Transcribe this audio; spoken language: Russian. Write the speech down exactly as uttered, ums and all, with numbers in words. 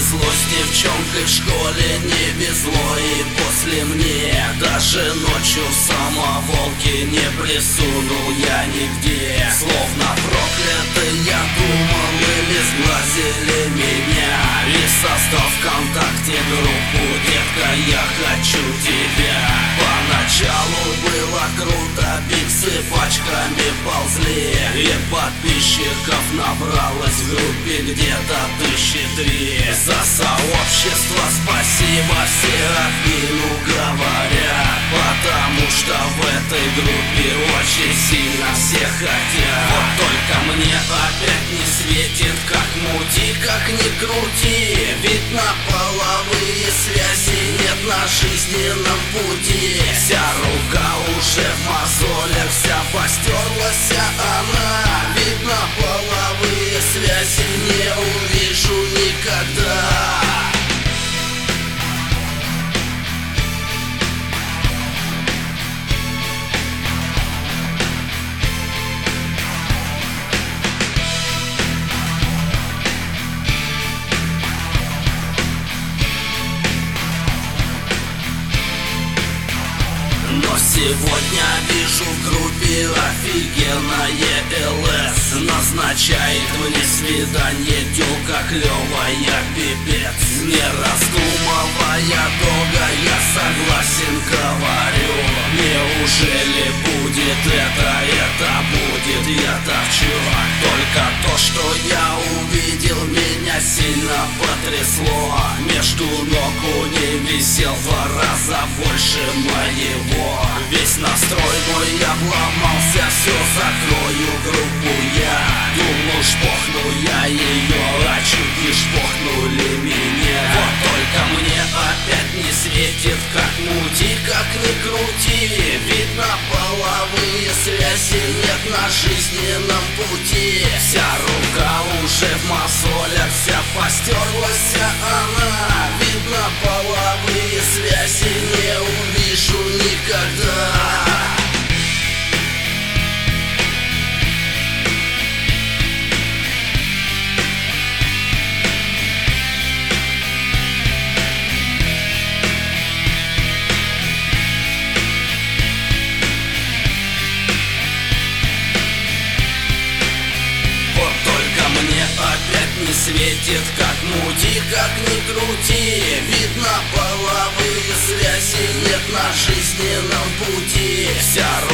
везло с девчонкой в школе, не везло и после мне. Даже ночью в самоволке не присунул я нигде. Словно проклятый я думал, или сглазили меня. И создал ВКонтакте группу «Детка, я хочу тебя». Поначалу было круто, биксы пачками ползли, и подписчиков набралось в группе где-то тысячи три. За сообщество спасибо, все админу говорят, потому что в этой группе очень сильно все хотят. Вот только мне опять не светит, как мути, как ни крути. Ведь на половые связи нет на жизненном пути. Вся рука уже в мозолях, вся постерлась она. Ведь на половые связи не увижу никогда. Но сегодня вижу в группе офигенное ЛС. Назначает мне свидание тёлка клёвая, пипец. Не раздумывая долго, я согласен, говорю. Неужели будет это, это будет, я топчу. Только то, что я увидел, меня сильно потрясло. Между ног у ней висел в два раза больше моего. Весь настрой мой обломался, все, закрою группу я. Думал, шпохну я ее, а чуть не шпохнули меня. Вот только мне опять не светит, как мути, как ни крути. Ведь на половые связи нет на жизненном пути. Вся рука уже в мозолях, вся постерлась она. Ведь на половые связи не увижу никогда. Не светит, как мути, как ни крути. Видно, половые связи нет на жизненном пути. Вся